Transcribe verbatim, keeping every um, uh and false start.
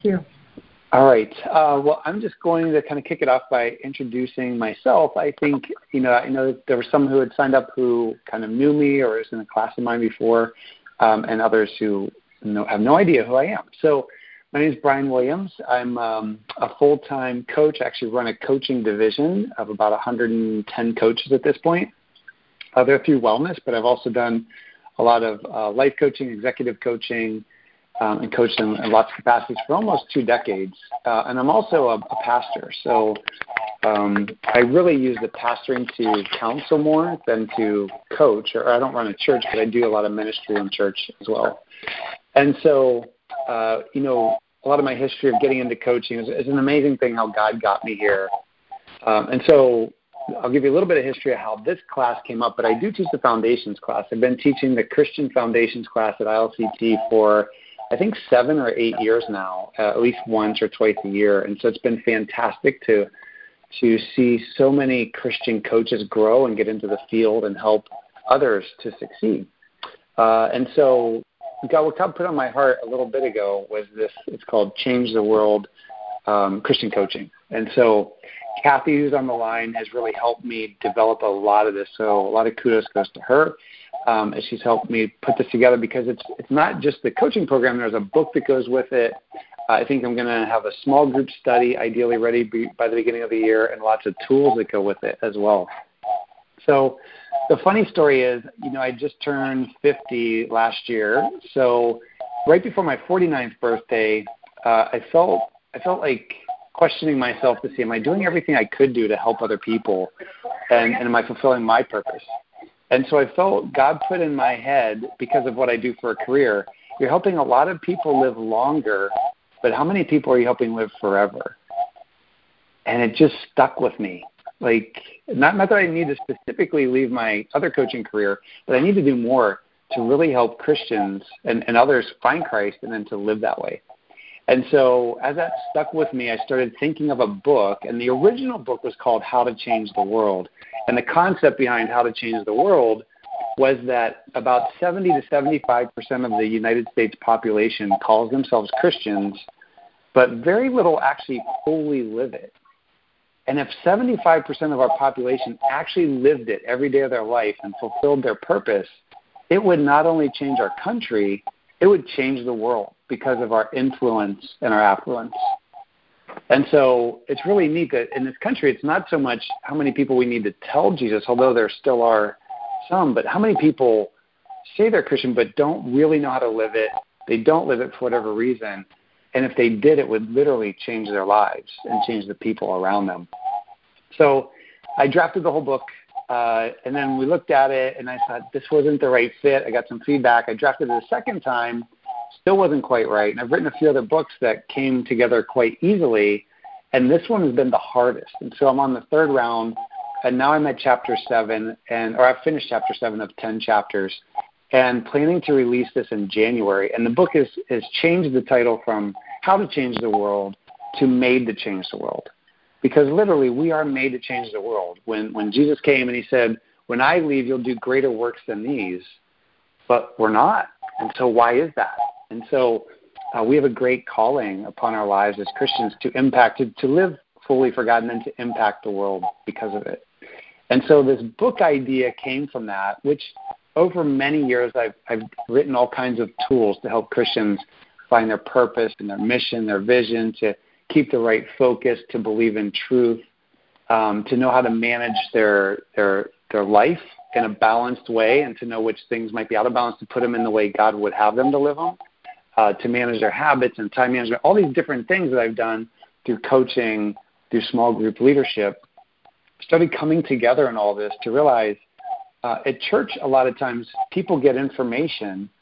you. All right. Uh, well, I'm just going to kind of kick it off by introducing myself. I think, you know, I know that there were some who had signed up who kind of knew me or was in a class of mine before, um, and others who know, have no idea who I am. So my name is Brian Williams. I'm um, a full-time coach. I actually run a coaching division of about one hundred ten coaches at this point. Uh, they're through wellness, but I've also done a lot of uh, life coaching, executive coaching, Um, and coached in, in lots of capacities for almost two decades. Uh, and I'm also a, a pastor. So um, I really use the pastoring to counsel more than to coach. Or I don't run a church, but I do a lot of ministry in church as well. And so, uh, you know, a lot of my history of getting into coaching is, is an amazing thing how God got me here. Um, and so I'll give you a little bit of history of how this class came up, but I do teach the foundations class. I've been teaching the Christian foundations class at I L C T for I think seven or eight years now, uh, at least once or twice a year. And so it's been fantastic to to see so many Christian coaches grow and get into the field and help others to succeed. Uh, and so God, what God put on my heart a little bit ago was this, it's called Change the World um, Christian Coaching. And so Kathy, who's on the line, has really helped me develop a lot of this. So a lot of kudos goes to her. Um, and she's helped me put this together because it's it's not just the coaching program. There's a book that goes with it. Uh, I think I'm going to have a small group study, ideally ready be, by the beginning of the year, and lots of tools that go with it as well. So the funny story is, you know, I just turned fifty last year. So right before my forty-ninth birthday, uh, I felt I felt like questioning myself to see, am I doing everything I could do to help other people, and, and am I fulfilling my purpose? And so I felt God put in my head, because of what I do for a career, you're helping a lot of people live longer, but how many people are you helping live forever? And it just stuck with me. Like, not, not that I need to specifically leave my other coaching career, but I need to do more to really help Christians and, and others find Christ and then to live that way. And so as that stuck with me, I started thinking of a book, and the original book was called How to Change the World. And the concept behind How to Change the World was that about seventy to seventy-five percent of the United States population calls themselves Christians, but very little actually fully live it. And if seventy-five percent of our population actually lived it every day of their life and fulfilled their purpose, it would not only change our country, it would change the world because of our influence and our affluence. And so it's really neat that in this country, it's not so much how many people we need to tell Jesus, although there still are some, but how many people say they're Christian but don't really know how to live it. They don't live it for whatever reason. And if they did, it would literally change their lives and change the people around them. So I drafted the whole book, uh, and then we looked at it, and I thought this wasn't the right fit. I got some feedback. I drafted it a second time. Still wasn't quite right. And I've written a few other books that came together quite easily, and this one has been the hardest. And so I'm on the third round, and now I'm at chapter seven, and or I've finished chapter seven of ten chapters, and planning to release this in January. And the book is has changed the title from How to Change the World to Made to Change the World, because literally we are made to change the world. When when Jesus came and he said, "When I leave, you'll do greater works than these," but we're not. And so why is that? And so uh, we have a great calling upon our lives as Christians to impact, to, to live fully for God and then to impact the world because of it. And so this book idea came from that, which over many years I've, I've written all kinds of tools to help Christians find their purpose and their mission, their vision, to keep the right focus, to believe in truth, um, to know how to manage their their their life in a balanced way, and to know which things might be out of balance to put them in the way God would have them to live them. Uh, to manage their habits and time management, all these different things that I've done through coaching, through small group leadership, started coming together in all this to realize uh, at church a lot of times people get information